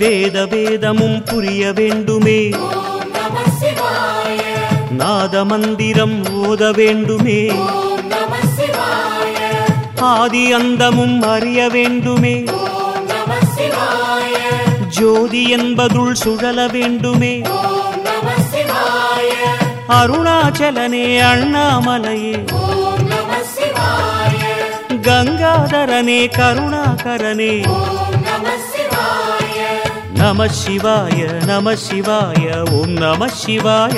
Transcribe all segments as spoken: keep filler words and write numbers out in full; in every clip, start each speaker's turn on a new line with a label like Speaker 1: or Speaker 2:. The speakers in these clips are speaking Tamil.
Speaker 1: வேத வேதமும் புரிய வேண்டுமே, நாத மந்திரம் ஓத வேண்டுமே, ஆதி அந்தமும் அறிய வேண்டுமே, ஜோதி என்பதுள் சுழல வேண்டுமே, அருணாச்சலனே அண்ணாமலையே, கங்காதரனே கருணாகரனே, நம சிவாய நம சிவாய ஓம் நம சிவாய.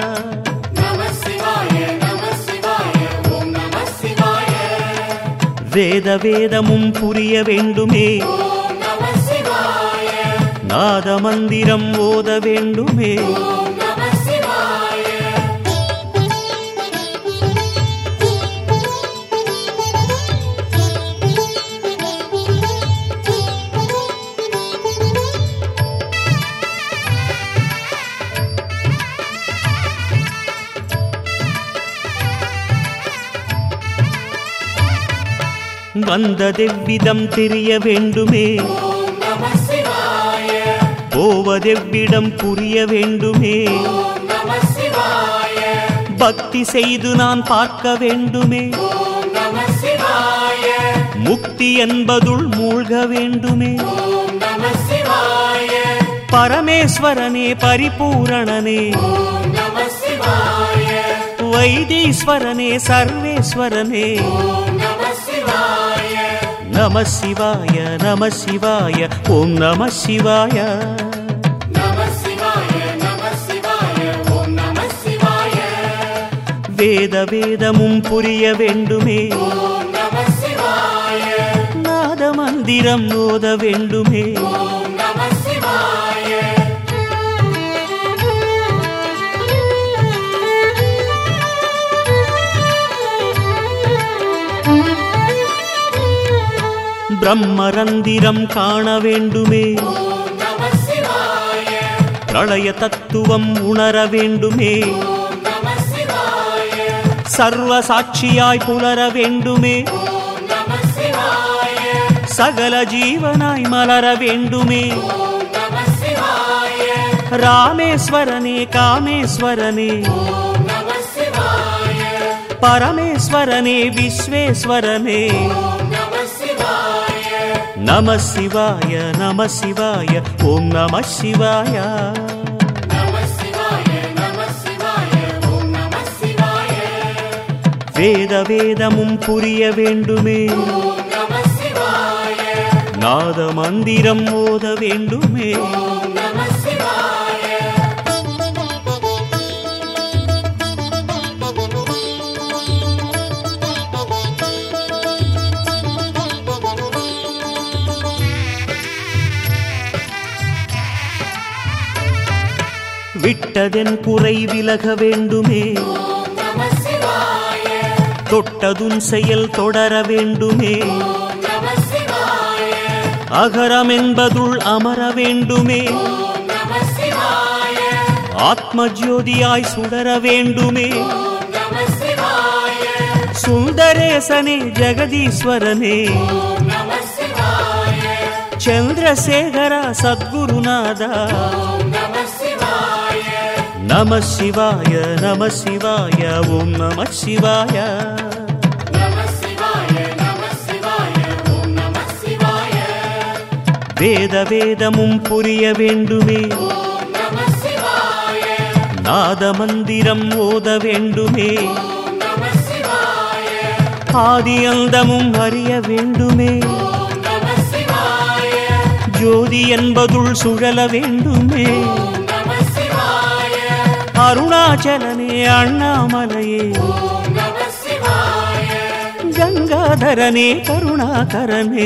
Speaker 1: வேத வேதமும் புரிய வேண்டுமே, நாத மந்திரம் ஓத வேண்டுமே, வந்ததெவ்விதம் தெரிய வேண்டுமே, போவதெவ்விடம் புரிய வேண்டுமே, பக்தி செய்து நான் பார்க்க வேண்டுமே, முக்தி என்பதுள் மூழ்க வேண்டுமே, பரமேஸ்வரனே பரிபூரணனே, வைத்தீஸ்வரனே சர்வேஸ்வரனே, நம சிவாய நம சிவாய ஓம் நம சிவாய. வேத வேதமும் புரிய வேண்டுமே, நாத மந்திரம் ஓத வேண்டுமே, பிரம்மரந்திரம் காண வேண்டுமே, பிரளய தத்துவம் உணர வேண்டுமே, சர்வ சாட்சியாய் புலர வேண்டுமே, சகல ஜீவனாய் மலர வேண்டுமே, ராமேஸ்வரனே காமேஸ்வரனே, பரமேஸ்வரனே விஸ்வேஸ்வரனே, நம சிவாய நம சிவாய ஓம் நம சிவாய. வேத வேதமும் புரிய வேண்டுமே, நாத மந்திரம் ஓத வேண்டுமே, விட்டதென் குறை விலக வேண்டுமே, தொட்டதுன் செயல் தொடர வேண்டுமே, அகரம் என்பதுள் அமர வேண்டுமே, ஆத்ம ஜோதியாய் சுடர வேண்டுமே, சுந்தரேசனே ஜெகதீஸ்வரனே, சந்திரசேகரா சத்குருநாதா, நம சிவாய நம சிவாய ஓம் நம சிவாய. வேத வேதமும் புரிய வேண்டுமே, நாத மந்திரம் ஓத வேண்டுமே, ஆதி அந்தமும் அறிய வேண்டுமே, ஜோதி என்பதுள் சுழல வேண்டுமே, அருணாச்சலனே அண்ணாமலையே, கங்காதரனே கருணாகரனே,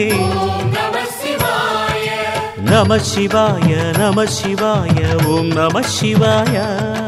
Speaker 1: நம சிவாய நம சிவாய ஓம் நம சிவாய.